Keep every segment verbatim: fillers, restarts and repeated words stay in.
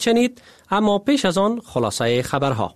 شنید. اما پیش از آن خلاصه خبرها.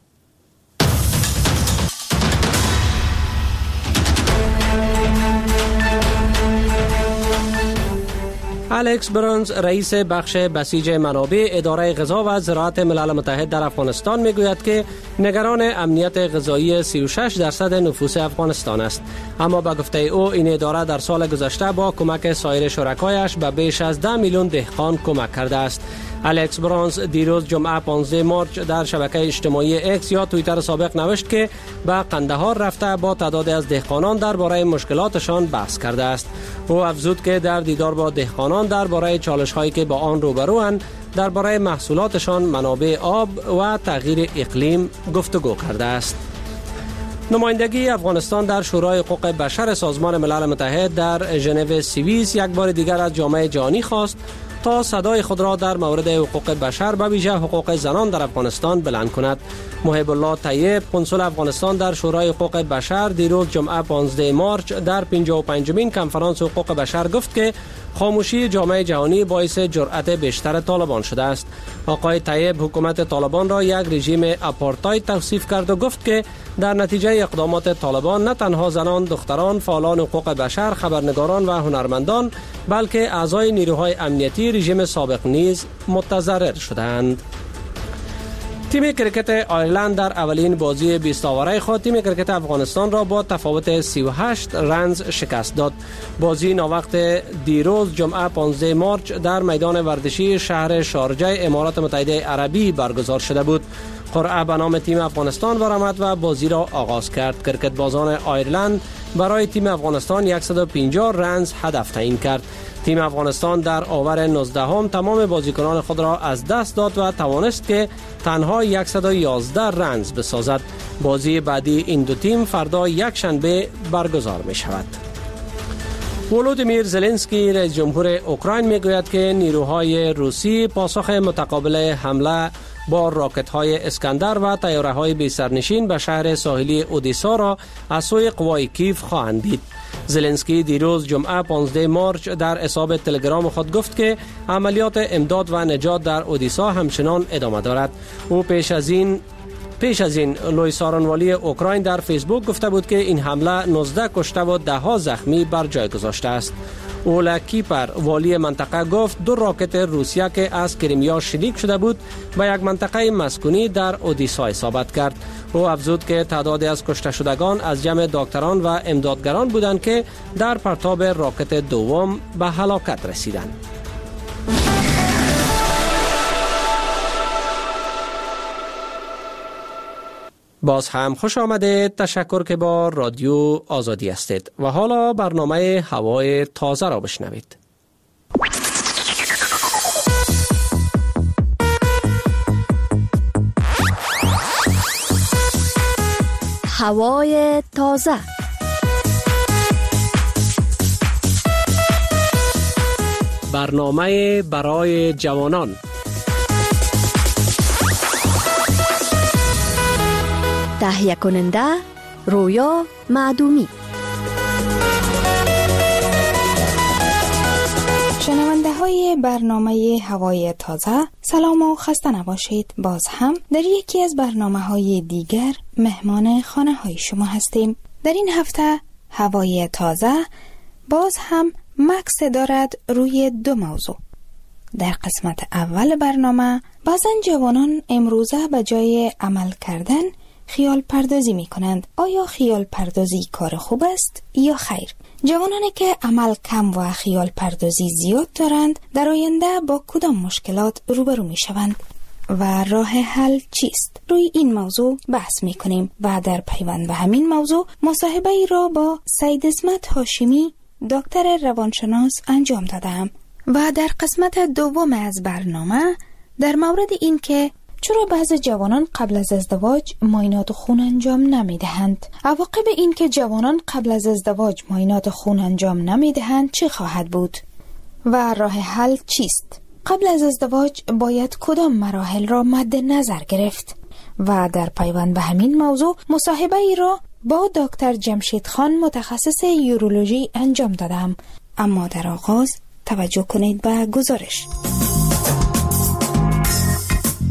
الکس برونز رئیس بخش بسیج منابع اداره غذا و زراعت ملل متحد در افغانستان میگوید که نگران امنیت غذایی سی و شش درصد نفوس افغانستان است. اما به گفته او این اداره در سال گذشته با کمک سایر شرکایش به بیش از ده میلیون دهقان کمک کرده است. الکس برونز دیروز جمعه پانزده مارچ در شبکه اجتماعی اکس یا توییتر سابق نوشت که به قندهار رفته با تعدادی از دهقانان درباره مشکلاتشان بحث کرده است. او افزود که در دیدار با دهقانان درباره چالش‌هایی که با آن روبروند، درباره محصولاتشان، منابع آب و تغییر اقلیم گفتگو کرده است. نمایندگی افغانستان در شورای حقوق بشر سازمان ملل متحد در ژنو سوئیس یک بار دیگر از جامعه جهانی خواست تا صدای خود را در مورد حقوق بشر به ویژه حقوق زنان در افغانستان بلند کند. محب الله طیب، قنصل افغانستان در شورای حقوق بشر، دیروز جمعه پانزده مارچ در پنجاه و پنجمین کنفرانس حقوق بشر گفت که خاموشی جامعه جهانی باعث جرأت بیشتر طالبان شده است. آقای طیب حکومت طالبان را یک رژیم آپارتاید توصیف کرد و گفت که در نتیجه اقدامات طالبان نه تنها زنان، دختران، فعالان حقوق بشر، خبرنگاران و هنرمندان بلکه اعضای نیروهای امنیتی رژیم سابق نیز متضرر شدند. تیم کرکت آیرلند در اولین بازی بیست آوره خود تیم کرکت افغانستان را با تفاوت سی و هشت رنز شکست داد. بازی ناوقت دیروز جمعه پانزده مارچ در میدان ورزشی شهر شارجه امارات متحده عربی برگزار شده بود. قرعه به نام تیم افغانستان برآمد و بازی را آغاز کرد. کرکت بازان آیرلند برای تیم افغانستان صد و پنجاه رنز هدف تعیین کرد. تیم افغانستان در آور نوزدهم تمام بازیکنان خود را از دست داد و توانست که تنها صد و یازده رنز بسازد. بازی بعدی این دو تیم فردا یک شنبه برگزار می شود. ولودیمیر زلنسکی رئیس جمهور اوکراین میگوید که نیروهای روسی پاسخ متقابل حمله با راکت‌های اسکندر و طیاره‌های بی سرنشین به شهر ساحلی اودیسا را از سوی قوای کیف خواهند دید. زلنسکی دیروز جمعه پانزده مارچ در حساب تلگرام خود گفت که عملیات امداد و نجات در اودیسا همچنان ادامه دارد. او پیش از این پیش از این لوی سارانوالی اوکراین در فیسبوک گفته بود که این حمله نوزده کشته و ده ها زخمی بر جای گذاشته است. اولا کیپر والی منطقه گفت دو راکت روسیه که از کریمیا شلیک شده بود به یک منطقه مسکونی در اودیسا اصابت کرد. او افزود که تعدادی از کشته شدگان از جمع دکتران و امدادگران بودند که در پرتاب راکت دوم به هلاکت رسیدند. باز هم خوش آمده. تشکر که با رادیو آزادی هستید و حالا برنامه هوای تازه را بشنوید. هوای تازه. برنامه برای جوانان. تهیه کننده رویا معدومی. شنونده های برنامه هوای تازه، سلام و خسته نباشید. باز هم در یکی از برنامه های دیگر مهمان خانه های شما هستیم. در این هفته هوای تازه باز هم مکس دارد روی دو موضوع. در قسمت اول برنامه بعضن جوانان امروزه به جای عمل کردن خیال پردازی می کنند. آیا خیال پردازی کار خوب است یا خیر؟ جوانانی که عمل کم و خیال پردازی زیاد دارند در آینده با کدام مشکلات روبرو می شوند و راه حل چیست؟ روی این موضوع بحث می کنیم و در پیوند به همین موضوع مصاحبه ای را با سید اسمت هاشمی دکتر روانشناس انجام دادم و در قسمت دوم از برنامه در مورد این که چرا بعضی جوانان قبل از ازدواج معاینات خون انجام نمی دهند؟ عواقب این که جوانان قبل از ازدواج معاینات خون انجام نمی دهند چه خواهد بود؟ و راه حل چیست؟ قبل از ازدواج باید کدام مراحل را مد نظر گرفت؟ و در پیوند به همین موضوع مصاحبه ای را با دکتر جمشید خان متخصص یورولوژی انجام دادم. اما در آغاز توجه کنید به گزارش.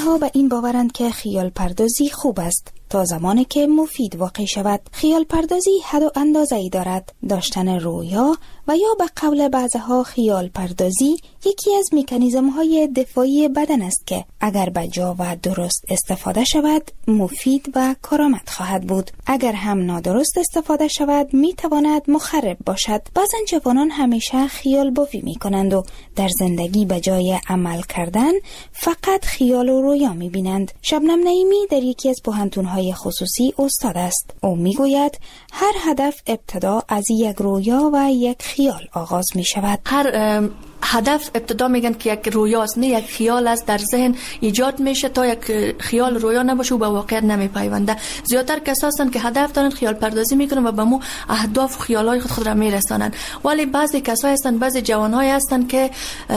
ها به این باورند که خیال پردازی خوب است تا زمانی که مفید واقع شود. خیال پردازی حد و اندازه‌ای دارد. داشتن رویا و یا به قول بعضها خیال پردازی یکی از مکانیزم های دفاعی بدن است که اگر به جا و درست استفاده شود مفید و کارآمد خواهد بود. اگر هم نادرست استفاده شود می تواند مخرب باشد. بعضا جوانان همیشه خیال بافی می کنند و در زندگی به جای عمل کردن فقط خیال و رویا می بینند. شبنم نعیمی در یکی از پوهنتون‌های خصوصی استاد است. او می گوید هر هدف ابتدا از یک رویا و یک خیال آغاز می شود. هر هدف ابتدا میگن که یک رویاست، نه یک خیال است در ذهن ایجاد میشه. تا یک خیال رویا نباشه و به واقعیت نمیپیونده. زیادتر کسایی هستند که هدف دارن خیال پردازی میکنن و به مو اهداف و خیالای خود خود را میرسانن. ولی بعضی کسایی هستند، بعضی جوانای هستند که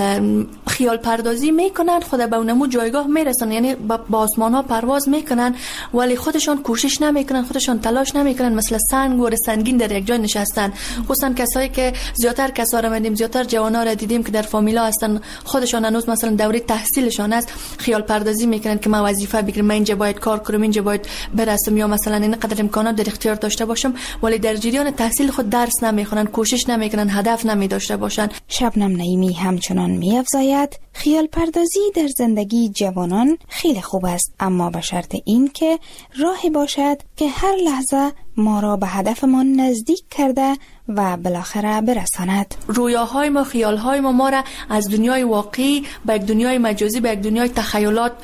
خیال پردازی میکنن، خود به اونمو جایگاه میرسن، یعنی با آسمان ها پرواز میکنن ولی خودشان کوشش نمیکنن، خودشان تلاش نمیکنن، مثل سنگ و سنگین در یک جای نشستن. خصوصا کسایی که زیادتر کسا را میدیم، زیادتر جوانا را دیدیم که در فامیلا هستن، خودشان هنوز مثلا دوره تحصیلشان است، خیال پردازی میکنن که من وظیفه بگیرم، من اینجا باید کار کنم، اینجا باید برسم، یا مثلا اینقدر امکانات در اختیار داشته باشم، ولی در جریان تحصیل خود درس نمیخونن، کوشش نمیکنن، هدف نمی داشته باشن. شبنم نعیمی همچنان می‌افزاید خیال پردازی در زندگی جوانان خیلی خوب است، اما به شرط این که راهی باشد که هر لحظه ما را به هدفمان نزدیک کرده و بالاخره برساند. رویاهای ما، خیالهای ما ما را از دنیای واقعی به یک دنیای مجازی، به یک دنیای تخیلات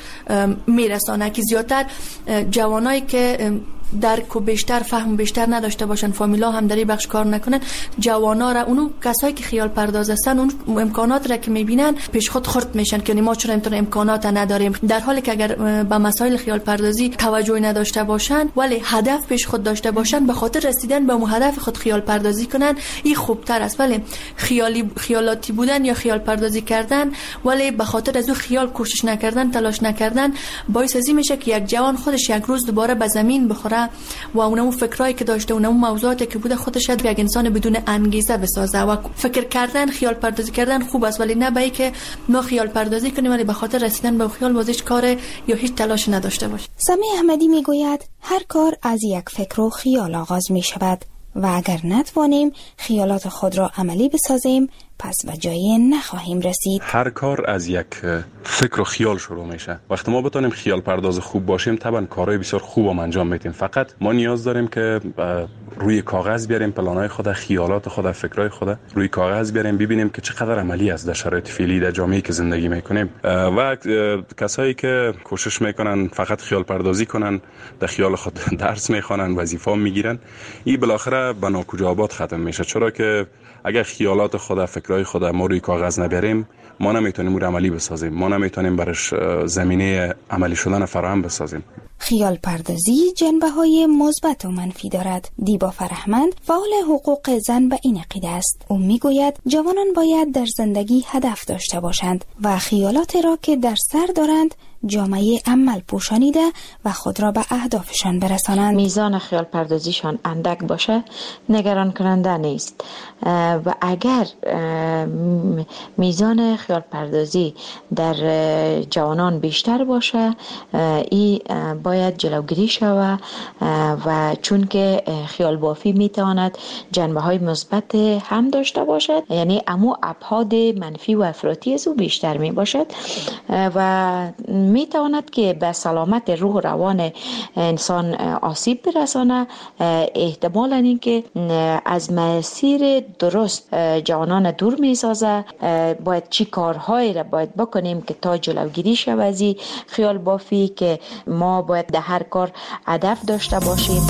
میرسانه که زیادتر جوانایی که درک و بیشتر فهم بیشتر نداشته باشن، فامیلا هم در این بخش کار نکنن، جوانا را، اونو کسایی که خیال پرداز هستن، اون امکانات را که میبینن پیش خود خرد میشن که ما چرا این امکانات نداریم، در حالی که اگر به مسائل خیال پردازی توجه نداشته باشن ولی هدف پیش خود داشته باشن، به خاطر رسیدن به اون هدف خود خیال پردازی کنن، این خوبتر است. ولی خیالی خیالاتی بودن یا خیال پردازی کردن ولی به خاطر از اون خیال کوشش نکردن، تلاش نکردن، باعث ازی میشه که یک جوان خودش یک روز دوباره به زمین بخوره و اونمو فکرایی که داشته، اونمو موضوعاتی که بوده خودش یک انسان بدون انگیزه بسازه. و فکر کردن، خیال پردازی کردن خوب است، ولی نه به این که ما خیال پردازی کنیم ولی به خاطر رسیدن به خیال واسه کار یا هیچ تلاش نداشته باشیم. سمی احمدی میگوید هر کار از یک فکر و خیال آغاز می شود و اگر نتوانیم خیالات خود را عملی بسازیم پس به جایی نخواهیم رسید. هر کار از یک فکر و خیال شروع میشه. وقتی ما بتونیم خیال پرداز خوب باشیم طبعا کارهای بسیار خوب و انجام میدیم. فقط ما نیاز داریم که روی کاغذ بیاریم پلانهای خود، خیالات خود، فکرهای خود روی کاغذ بیاریم، ببینیم که چقدر عملی است در شرایط فعلی در جامعه‌ای که زندگی میکنیم. و کسایی که کوشش میکنن فقط خیال پردازی کنن، در خیال خود درس میخوانن، وظیفه میگیرن، این بالاخره به ناکجا آباد ختم میشه. چرا که اگر خیالات خود، فکرهای خود ما روی کاغذ نبریم، ما نمیتونیم اون عملی بسازیم، ما نمیتونیم برش زمینه عملی شدن فراهم بسازیم. خیال پردازی جنبه‌های مثبت و منفی دارد. دیبا فرهمند فعال حقوق زن به این عقیده است. او میگوید جوانان باید در زندگی هدف داشته باشند و خیالات را که در سر دارند جامعه عمل پوشانیده و خود را به اهدافشان برسانند. میزان خیال پردازیشان اندک باشه نگران کننده نیست و اگر میزان خیال پردازی در جوانان بیشتر باشه این باید جلوگیری شوه و چون که خیال بافی میتواند جنبه های مثبت هم داشته باشد، یعنی امو ابعاد منفی و افراطی از او بیشتر می باشد و می تواند که به سلامت روح و روان انسان آسیب برسانه. احتمالاً این که از مسیر درست جوانان دور می سازه. باید چی کارهایی را باید بکنیم که تا جلوگیری شود از خیال بافی، که ما باید در هر کار هدف داشته باشیم.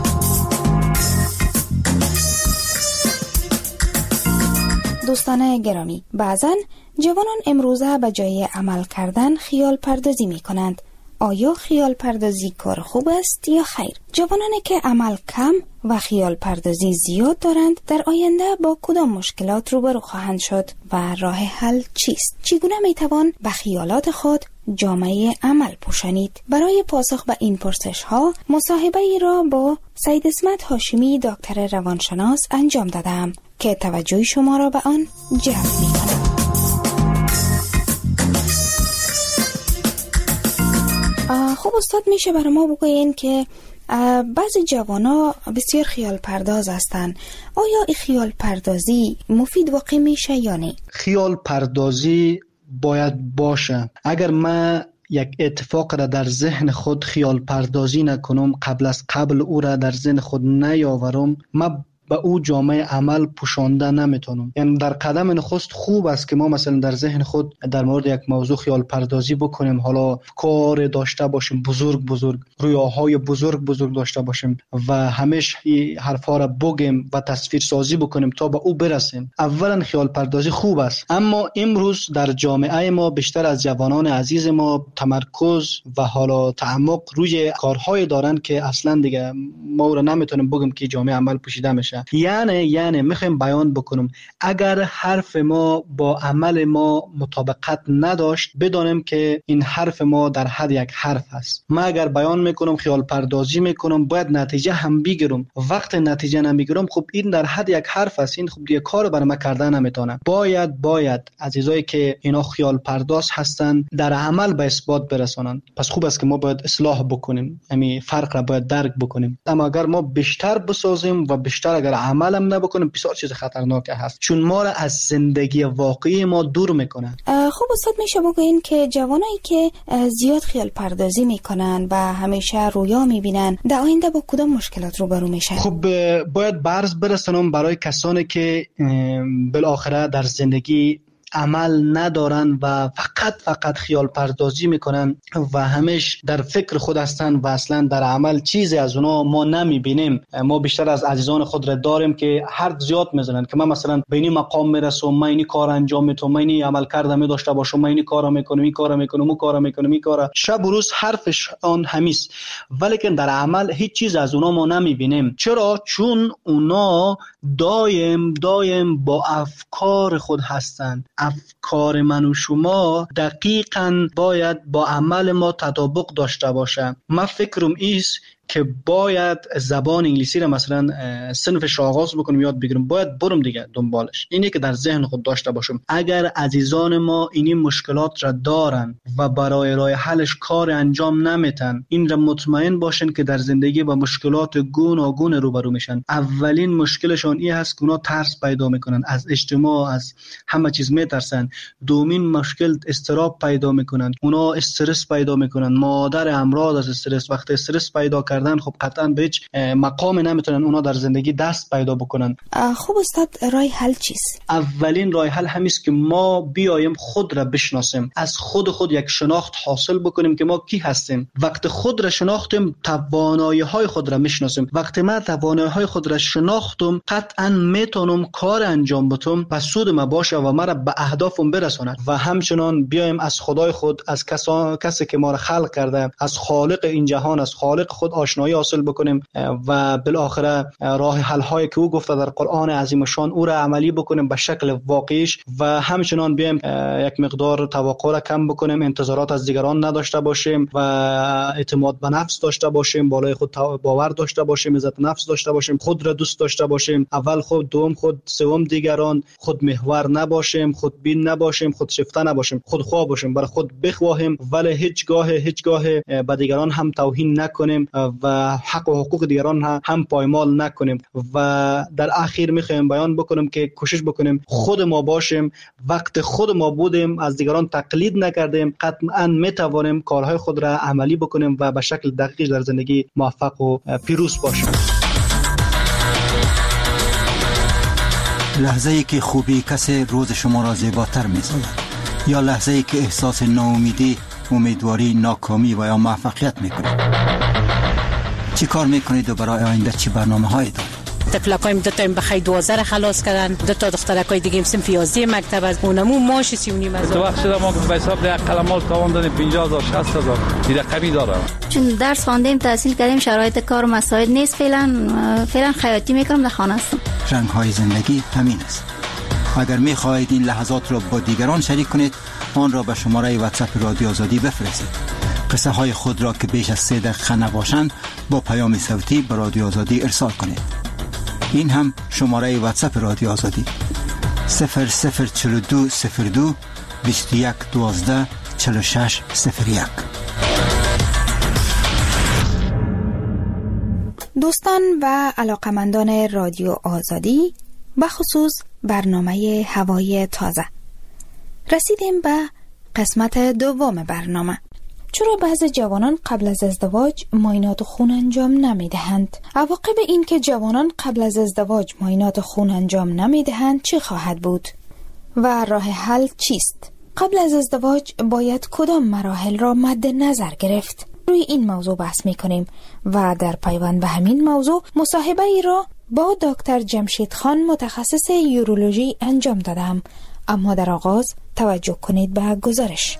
دوستان گرامی، بعضن جوانان امروزه به جای عمل کردن خیال پردازی می کنند. آیا خیال پردازی کار خوب است یا خیر؟ جوانانی که عمل کم و خیال پردازی زیاد دارند در آینده با کدام مشکلات روبرو خواهند شد و راه حل چیست؟ چگونه می توان به خیالات خود جامعه عمل پوشانید؟ برای پاسخ به این پرسش ها مصاحبه ای را با سید اسمت هاشمی دکتر روانشناس انجام دادم که توجه شما را به آن جلب می کند. خب استاد میشه برای ما بگوین که بعضی جوانا بسیار خیال پرداز هستند. آیا این خیال پردازی مفید واقع میشه یا نه؟ خیال پردازی باید باشه. اگر من یک اتفاق را در ذهن خود خیال پردازی نکنم، قبل از قبل او را در ذهن خود نیاورم، من به او جامعه عمل پوشانده نمیتونم. یعنی در قدم نخست خوب است که ما مثلا در ذهن خود در مورد یک موضوع خیال پردازی بکنیم، حالا کار داشته باشیم بزرگ بزرگ، رویاهای بزرگ بزرگ داشته باشیم و همیشه این حرفا را بگیم و تصویر سازی بکنیم تا به او برسیم. اولا خیال پردازی خوب است، اما امروز در جامعه ما بیشتر از جوانان عزیز ما تمرکز و حالا تعمق روی کارهای دارن که اصلا دیگه ما را نمیتونیم بگیم که جامعه عمل پوشیده میشه. یعنی یعنی میخوایم بیان بکنم اگر حرف ما با عمل ما مطابقت نداشت، بدانیم که این حرف ما در حد یک حرف است. من اگر بیان میکنم خیال پردازی میکنم، باید نتیجه هم بگیرم. وقت نتیجه نمیگیرم، خب این در حد یک حرف است، این خب دیگه کار برای من کردن نمیتونم. باید باید عزیزایی که اینا خیال پرداز هستن در عمل به اثبات برسانن. پس خوب است که ما باید اصلاح بکنیم، همین فرق را باید درک بکنیم. اما اگر ما بیشتر بسازیم و بیشتر اگر عملم نبکنیم، بسیار چیز خطرناک هست، چون ما را از زندگی واقعی ما دور میکنه. خب استاد میشه بگوین که جوانایی که زیاد خیال پردازی میکنن و همیشه رویا میبینن، در آینده با کدام مشکلات روبرو میشن؟ خب باید برز برسونم برای کسانی که بالاخره در زندگی عمل ندارن و فقط فقط خیال پردازی میکنن و همیشه در فکر خود هستن و اصلا در عمل چیزی از اونا ما نمیبینیم. ما بیشتر از عزیزان خود را داریم که حرف زیاد میزنن که من مثلا به این مقام میرسم، من این کار انجام میدم، من این عمل کردم داشته باشم، من این کارا میکنم، این کارا میکنم، اون کارا میکنم، این کارا. شب و روز حرفش آن همیست، ولی که در عمل هیچ چیز از اونا ما نمیبینیم. چرا؟ چون اونا دایم دایم با افکار خود هستن. افکار من و شما دقیقاً باید با عمل ما تطابق داشته باشه. من فکرم ایست که باید زبان انگلیسی را مثلا صنفش آغاز بکنم، یاد بگیرم، باید برم دیگه دنبالش. اینه که در ذهن خود داشته باشم. اگر عزیزان ما این مشکلات را دارن و برای راه حلش کار انجام نمیتن، این را مطمئن باشن که در زندگی با مشکلات گوناگون روبرو میشن. اولین مشکلشون این هست که اونا ترس پیدا میکنن، از اجتماع، از همه چیز میترسن. دومین مشکل استراب پیدا میکنن، اونا استرس پیدا میکنن. مادر امراض از استرس، وقتی استرس پیدا کردن خب قطعا به هیچ مقام نمیتونن اونا در زندگی دست پیدا بکنن. خب استاد راه حل چیست؟ اولین راه حل همیست که ما بیایم خود را بشناسیم، از خود خود یک شناخت حاصل بکنیم که ما کی هستیم. وقت خود را شناختیم، توانایی های خود را میشناسیم. وقتی من توانایی های خود را شناختم، قطعا میتونم کار انجام بدم و سود ما باشه و مرا به اهدافم برساند. و همچنان بیایم از خدای خود، از کسا... کسی که ما را خلق کرده، از خالق این جهان، از خالق خود آشنایی حاصل بکنیم و بالاخره راه حل هایی که او گفته در قرآن عظیم شان او را عملی بکنیم به شکل واقعیش. و همچنان بیایم یک مقدار توقع را کم بکنیم، انتظارات از دیگران نداشته باشیم و اعتماد به نفس داشته باشیم، بالای خود باور داشته باشیم، عزت نفس داشته باشیم، خود را دوست داشته باشیم. اول خود، دوم خود، سوم دیگران. خود محور نباشیم، خود بین نباشیم، خود شیفته نباشیم، خود خواه باشیم، برای خود بخواهیم ولی هیچگاه هیچگاه به دیگران هم توهین نکنیم و حق و حقوق دیگران هم پایمال نکنیم. و در اخیر میخوایم بیان بکنم که کوشش بکنیم خود ما باشیم. وقت خود ما بودیم، از دیگران تقلید نکردیم، قطعا میتوانیم کارهای خود را عملی بکنیم و به شکل دقیق در زندگی موفق و پیروز باشیم. لحظه ای که خوبی کسی روز شما را زیباتر می‌سازد، یا لحظه ای که احساس ناامیدی، امیدواری، ناکامی و یا موفقیت میکنید. چی کار میکنید و برای آینده چی برنامه هایی دارید؟ تفلقایم دو تا بخی دوازده را خلاص کردن، دو تا دخترکای دیگه هم صنف یازده مکتب از اونمو ماش سی و نیم هزار. تو وقت شده ما به حساب یک قلمال تاوان دادیم پنجاه هزار شصت هزار این رقمی داره. چون درس خواندیم، تحصیل کردیم، شرایط کار و مساعد نیست. فعلا فعلا خیاطی میکنم، در خانه هستم. رنگ های زندگی همین است. اگر میخواهید این لحظات را با دیگران شریک کنید، آن را به شماره واتساپ رادیو آزادی بفرستید. قصه های خود را که بیش از سه دقیقه نباشند با پیام صوتی به رادیو آزادی ارسال کنید. این هم شماره واتساپ رادیو آزادی صفر صفر چهل و دو صفر دو بیست و یک دوازده چهل و شش صفر یک. دوستان و علاقمندان رادیو آزادی، بخصوص برنامه هوای تازه، رسیدیم به قسمت دوم برنامه. چرا بعضی جوانان قبل از ازدواج معاینات خون انجام نمی دهند؟ عواقب این که جوانان قبل از ازدواج معاینات خون انجام نمی دهند چه خواهد بود؟ و راه حل چیست؟ قبل از ازدواج باید کدام مراحل را مد نظر گرفت؟ روی این موضوع بحث می کنیم و در پیوند به همین موضوع مصاحبه ای را با دکتر جمشید خان متخصص یورولوژی انجام دادم. اما در آغاز توجه کنید به گزارش.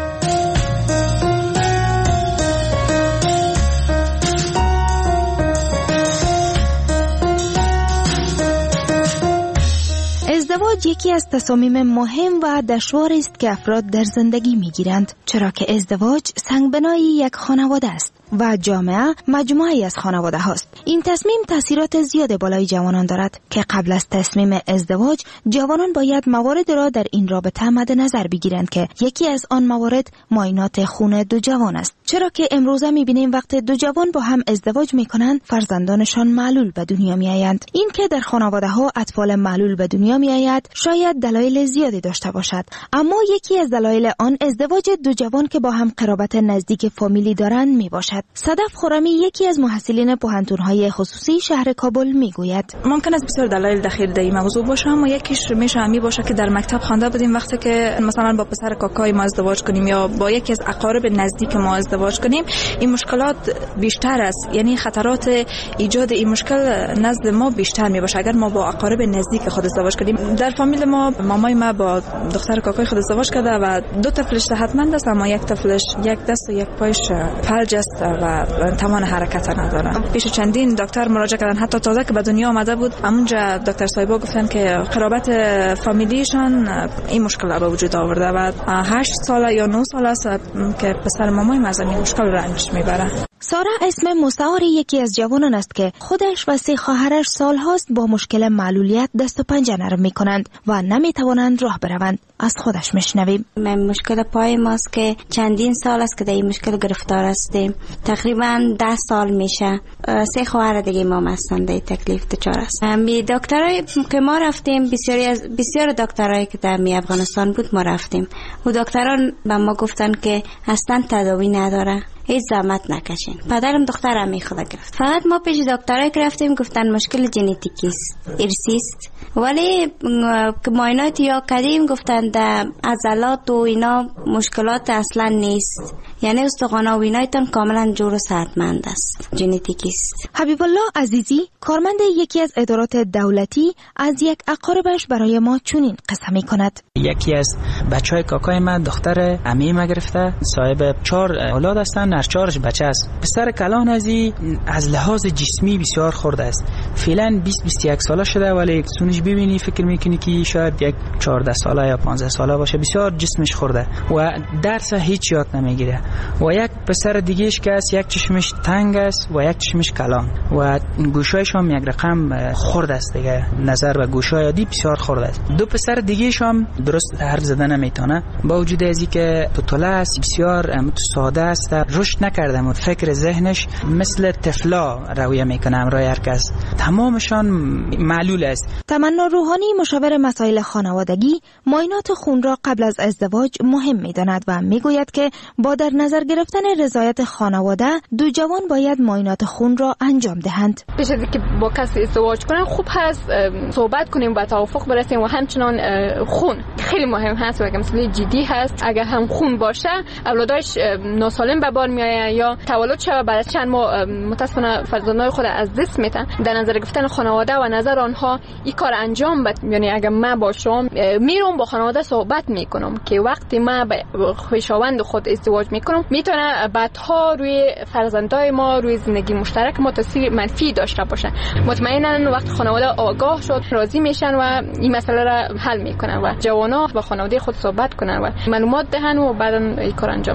ازدواج یکی از تصامیم مهم و دشوار است که افراد در زندگی میگیرند، چرا که ازدواج سنگبنای یک خانواده است و جامعه مجموعه‌ای از خانواده هاست. این تصمیم تاثیرات زیاد بالای جوانان دارد که قبل از تصمیم ازدواج جوانان باید موارد را در این رابطه مد نظر بگیرند که یکی از آن موارد معاینات خون دو جوان است، چرا که امروزه می‌بینیم وقتی دو جوان با هم ازدواج می‌کنند فرزندانشان معلول به دنیا می‌آیند. این که در خانواده‌ها اطفال معلول به دنیا می‌آید شاید دلایل زیادی داشته باشد، اما یکی از دلایل آن ازدواج دو جوان که با هم قرابت نزدیک فامیلی دارند میباشد. صدف خرمی یکی از محصلین پوهنتون‌های خصوصی شهر کابل میگوید ممکن است بسیار دلایل دخیل در این موضوع باشه، اما یکیش میشه همی باشه که در مکتب خوانده بودیم وقتی که مثلا با پسر کاکای ما ازدواج کنیم یا با یکی از اقارب نزدیک ما ازدواج کنیم، این مشکلات بیشتر است، یعنی خطرات ایجاد این مشکل نزد ما بیشتر میباشه اگر ما با اقارب نزدیک خود ازدواج کنیم. در فامیل ما مامای ما با دختر کاکای خود ازدواج کرده و دو طفلش صحتمند است، اما یک طفلش یک دست و یک پایش فلج است و توان حرکت نداره. پیش چندین دکتر مراجعه کردن، حتی تازه که به دنیا آمده بود همونجا دکتر صاحبا گفتن که قرابت فامیلیشان این مشکل به وجود آورده و هشت ساله یا نه ساله است که پسر مامای ما از این مشکل رنج میبره. سارا اسم مستعار یکی از جوانان است که خودش و سه خواهرش سالهاست با مشکل معلولیت دست و پنجه نرم میکنند و نمیتوانند راه بروند. از خودش میشنویم. من مشکل پای ماست که چندین سال است که در این مشکل گرفتار هستیم، تقریبا ده سال میشه. سه خواهر دیگه ما هستند در تکلیف دچار است. می دکترای که ما رفتیم، بسیاری از بسیار دکترایی که در می افغانستان بود ما رفتیم و دکتران به ما گفتن که اصلا تداوی نداره، هیچ زحمت نکشین. پدرم دخترم می خود گرفت. فقط ما پیش دکترای که رفتیم گفتن مشکل ژنتیکی است، ارثی است، ولی که معاینات یا کردیم گفتن در عضلات و اینا مشکلات اصلا نیست، یعنی استخوان و اینایتان کاملا جور و صحتمند است، ژنتیکی است. حبیب الله عزیزی کارمند یکی از ادارات دولتی از یک اقاربش برای ما چنین قصه می کند. یکی از بچهای کاکای من دختر عمه ما گرفته، صاحب چهار اولاد هستن، هر چهارش بچه است. پسر کلان ازی از لحاظ جسمی بسیار خرد است، فعلا بیست بیست و یک ساله شده، ولی سونش ببینی فکر میکنی که شاید یک چهارده ساله یا پانزده ساله باشه. بسیار جسمش خورده و درس هیچ یاد نمیگیره. و یک پسر دیگهش که است، یک چشمش تنگ است و یک چشمش کلان و گوشایش هم یک رقم خرد است دیگه، نظر به گوشای عادی بسیار خرد است. دو پسر دیگهش هم درست حرف زدن نمیتونه، با وجود ازی که طفل است، بسیار ساده است، رشد نکرده و فکر ذهنش مثل طفلا رویه میکنه امرای هر کس، تمامشان معلول است. تمنا روحانی مشاور مسائل خانوادگی معاینات خون را قبل از ازدواج مهم میداند و میگوید که با در نظر گرفتن رضایت خانواده دو جوان باید معاینات خون را انجام دهند. پیش از اینکه با کسی ازدواج کنن خوب هست صحبت کنیم، به توافق برسیم و همچنان خون خیلی مهم هست و اگه مسئله جدی هست، اگر هم خون باشه اولادش ناسالم به بار میآید یا تولد شود بعد از چند ماه متاسفانه فرزندان خود از دست میدن. در نظر گرفتن خانواده و نظر آنها این کار انجام بد، یعنی اگر من باشم میرم با خانواده صحبت میکنم که وقتی من با خویشاوند خود ازدواج میکنم میتونه بعدها روی فرزندای ما، روی زندگی مشترک ما تاثیر منفی داشته باشه. مطمئنا وقتی خانواده آگاه شد راضی میشن و این مسئله را حل میکنن و جوانا با خانواده خود صحبت کنن و معلومات دهن و بعدا این کار انجام میدن.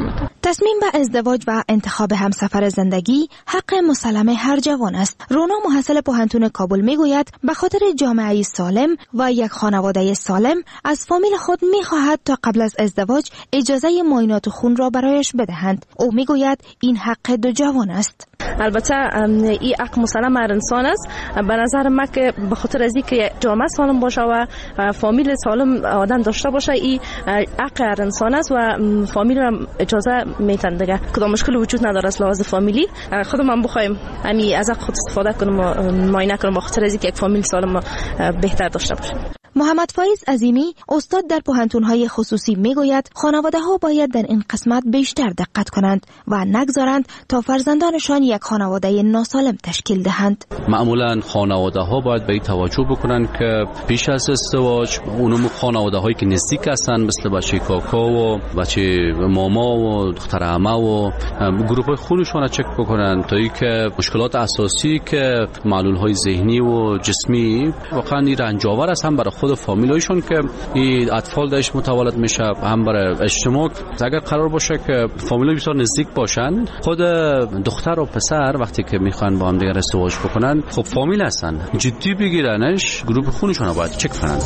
تصمیم به ازدواج و انتخاب همسفر زندگی حق مسلم هر جوان است. رونا محصل پوهنتون کابل میگوید به خاطر جامعه سالم و یک خانواده سالم از فامیل خود میخواهد تا قبل از ازدواج اجازه معاینات خون را برایش بدهند. او میگوید این حق دو جوان است. البته این حق مسلم هر انسان است. به نظر من که به خاطر از اینکه جامعه سالم باشه و فامیل سالم آدم داشته باشه این حق هر انسان است و فامیل را اجازه میتن دیگه. کدام مشکل وجود نداره از لحاظ فامیلی. خودم هم بخوایم همین از حق خود استفاده کنم و معاینه کنم به خاطر از اینکه یک فامیل سالم بهتر داشته باشه. محمد فایز عظیمی استاد در پوهنتون‌های خصوصی میگوید خانواده‌ها باید در این قسمت بیشتر دقت کنند و نگذارند تا فرزندانشان یک خانواده ناسالم تشکیل دهند. معمولا خانواده‌ها باید به این توجه بکنند که پیش از ازدواج اونم خانواده‌هایی که نزدیک هستند مثل بچه کاکا و بچه ماما و دختر عمه و گروه خونشون را چک بکنند تا اینکه مشکلات اساسی که معلول‌های ذهنی و جسمی واقعا این رنجاور است هم برای خود فامیلایشون که این اطفال داشت متولد میشه هم برای اجتماع. اگر قرار باشه که فامیلای بسیار نزدیک باشن خود دختر و پسر وقتی که میخوان با هم دیگه ازدواج بکنن خب فامیل هستن جدی بگیرنش گروه خونشون رو باید چک کنن.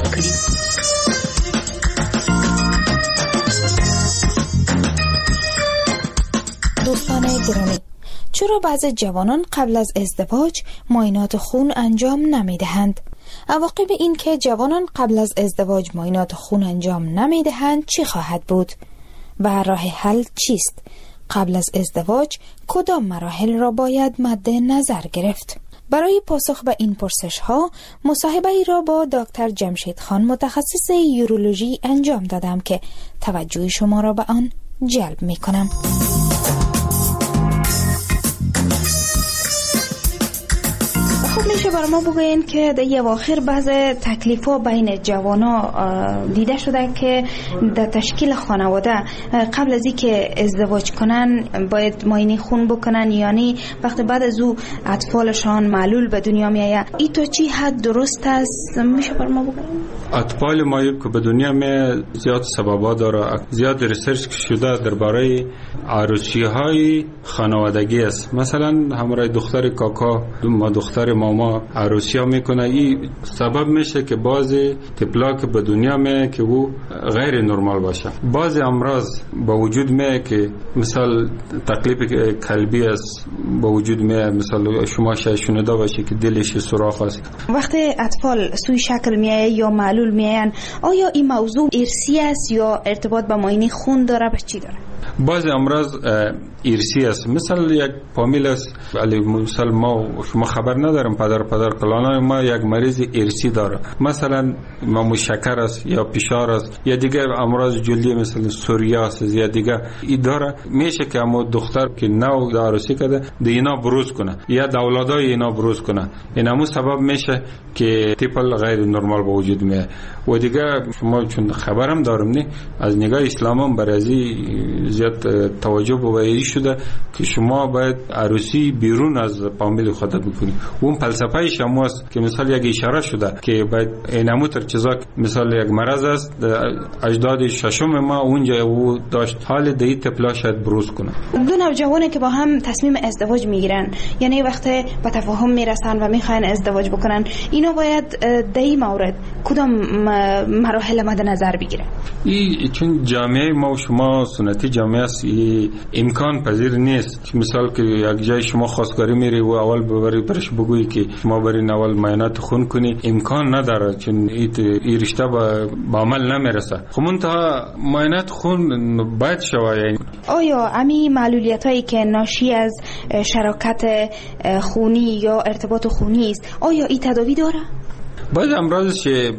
دوستان گرامی، چرا بعضی جوانان قبل از ازدواج معاینات خون انجام نمیدهند؟ عواقب این که جوانان قبل از ازدواج معاینات خون انجام نمیدهند چی خواهد بود؟ و راه حل چیست؟ قبل از ازدواج کدام مراحل را باید مد نظر گرفت؟ برای پاسخ به این پرسش ها مصاحبه ای را با دکتر جمشید خان متخصص یورولوژی انجام دادم که توجه شما را به آن جلب می کنم. خب میشه برای ما بگوین که در اواخر بعض تکلیف‌ها بین جوانا دیده شده که در تشکیل خانواده قبل از اینکه ازدواج کنن باید معاینه خون بکنن، یعنی وقتی بعد از او اطفالشان معلول به دنیا میآید. این تا چی حد درست است؟ میشه برای ما بگوین؟ اطفال ما که به دنیا می زیاد سببا داره، زیاد ریسرچ شده درباره عروسی های خانوادگی است. مثلا همراه دختر کاکا ما دختر ماما عروسی ها میکنه، این سبب میشه که بعضی طفلا که به دنیا می که او غیر نرمال باشه. بعضی امراض با وجود می که مثال تکلیف قلبی است با وجود می، مثلا شما شاید شنیده باشه که دلش سوراخ است. وقتی اطفال سوی شکل میآید یا معلول میآیند، آیا این موضوع ارثی است یا ارتباط با معاینه خون داره؟ به چی داره؟ بعضی امراض ارثی است. مثل یک فامیل است، ولی مثلا ما شما خبر ندارم پدر پدر کلانای ما یک مریض ارثی داره، مثلا ما شکر است یا فشار است یا دیگه امراض جلدی مثل سوریاس یا دیگه این داره. میشه که اما دختر که نو عروسی کرده دینا بروز کنه یا اولادای اینا بروز کنه، این همون سبب میشه که طفل غیر نرمال به وجود میاد. و دیگه شما چون خبرم دارم نه از نگاه اسلام هم برای زیاد توجه به شده که شما باید عروسی بیرون از فامیل خودت بکنی. اون فلسفه شما است که مثلا یک اشاره شده که باید اینمو تر چیزا مثلا یک مرض است اجداد ششم ما اونجا او داشت حال دی طفلا شاید بروز کنه. دو نوجوانی که با هم تصمیم ازدواج میگیرن، یعنی وقتی به تفاهم میرسن و میخواین ازدواج بکنن، اینا باید در این مورد کدام مراحل مد نظر بگیره؟ این چون جامعه ما و شما سنتی جامعه است، امکان پذیر نیست که مثال که یک جای شما خواستگاری میری و اول ببری برش بگویی که شما برین اول معاینات خون کنی، امکان نداره چون این رشته با عمل نمیرسه. خب منتها معاینات خون باید شود. یعنی آیا امی معلولیت هایی که ناشی از شراکت خونی یا ارتباط خونی است، آیا این تداوی داره؟ بعض امراض که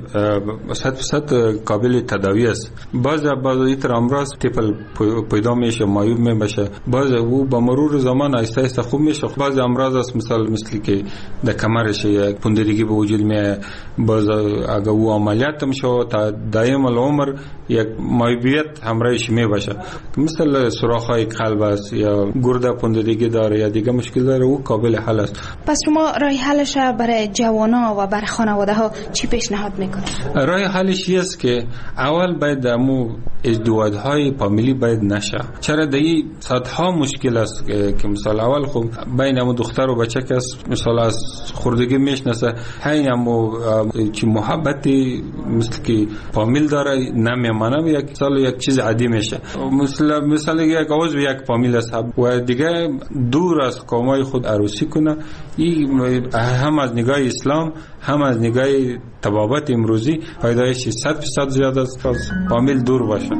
صد درصد قابل تداوی است. بعض بعض ایتر امراض طفل پیدا میشه معیوب میشه، بعض او با مرور زمان آهسته آهسته خوب میشه. بعض امراض است مثال مثل که در کمرش یک پوندگی به وجود میاد، بعض اگر او عملیات میشه تا دائم العمر یک معیوبیت همراهش میباشه، مثل سوراخ‌های قلب است یا گرده پوندگی داره یا دیگه مشکل داره، او قابل حل است. پس شما راه حلش برای جوانا و برای خانواده ها چی پیشنهاد میکنه؟ راه حلش است که اول باید امو ازدواج‌های فامیلی باید نشه. چرا دایی صدها مشکل است که مثلا اول خب بین امو دختر و بچه که مثلا از خوردگی میشناسه همین امو چی محبتی مثل که فامیل داره نمیمانه یک سال یک چیز عادی میشه. مثلا مثلا یک عضو یک فامیل است و دیگه دور از قومای خود عروسی کنه، این هم از نگاه اسلام هم از نگاه طبابت امروزی فایدهش صد درصد زیاده است از فامیل دور باشه.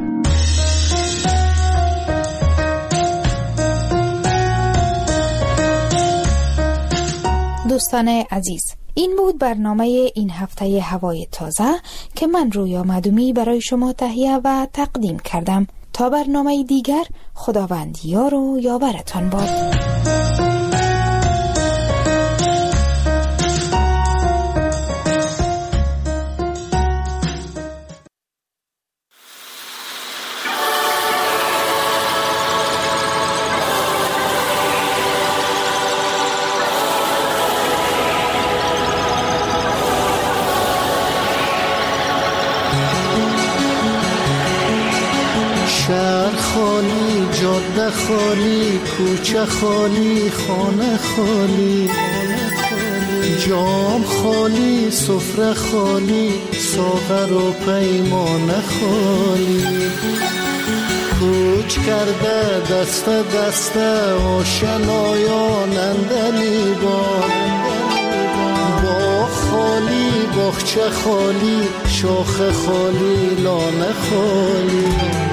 دوستان عزیز، این بود برنامه این هفته هوای تازه که من رویا مدومی برای شما تهیه و تقدیم کردم. تا برنامه دیگر، خداوند یار و یاورتان باد. خالی، جاده خالی، کوچه خالی، خانه خالی، جام خالی، سفره خالی، ساغر و پیمانه خالی. کوچ کرده دست دست آشنایان اندلی بار، باغ خالی، باغچه خالی، شاخ خالی، لانه خالی.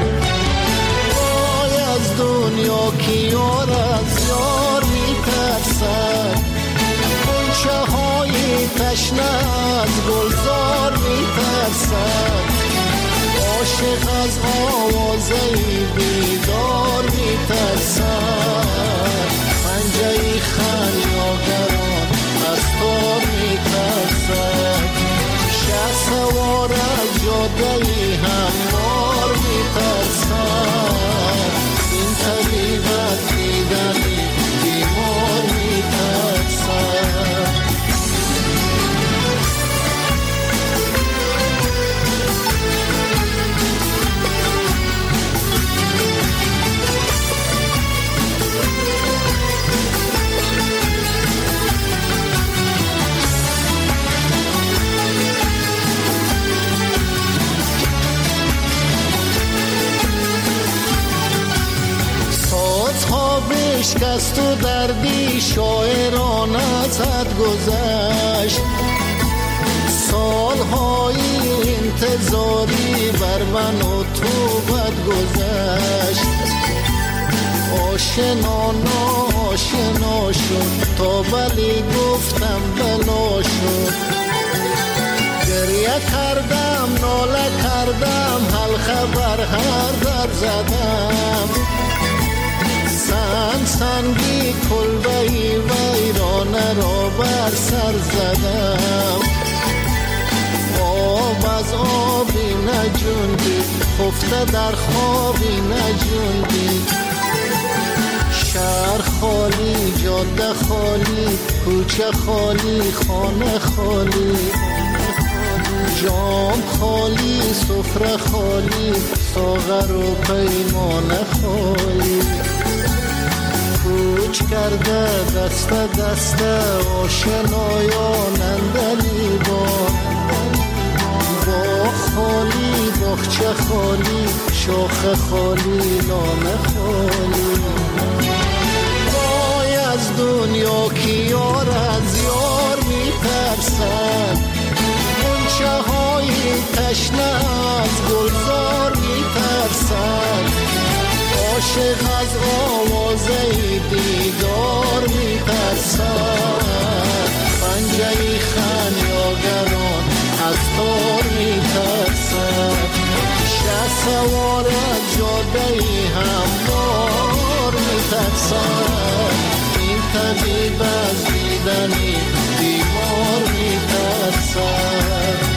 دنیا کی یار از یار می ترسد، غنچه های تشنه از گلزار می ترسد، عاشق از آوازه بیدار می ترسد، پنجه خریاگران از تار می ترسد، شه سوار از جاده هموار می ترسد، طبیب از دیدنی بیمار می ترسد. بشکست و دردی شاعران ازت گذشت، سالهای انتظاری بر من و تو بد گذشت، آشنا ناشنا شد تا بلی گفتم بلا شد، گریه کردم ناله کردم حلقه بر هر در زدم، سنگ سنگی کلبهی ویرانه را بر سر زدم، آب از آبی نجوندی خفته در خوابی نجوندی، شهر خالی، جاده خالی، کوچه خالی، خانه خالی، جام خالی، سفره خالی، ساغر و پیمانه خالی. کوچ کرده دست دست آشنایان اندلی بار، باغ خالی، باغچه خالی، شاخ خالی، لانه خالی. وای از دنیا کی یار از یار می ترسد، غنچه های تشنه از گلزار می ترسد، عاشق از آوازه دیدار می ترسد، پنجه خمیاگران از تار می ترسد، شه سوار از جاده هموار می ترسد، این طبیب از دیدنی بیمار می ترسد.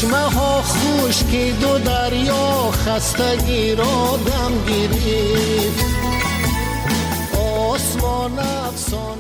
چشمه ها خشکید و دریا خستگی را دم گیرید. آسمان افسانه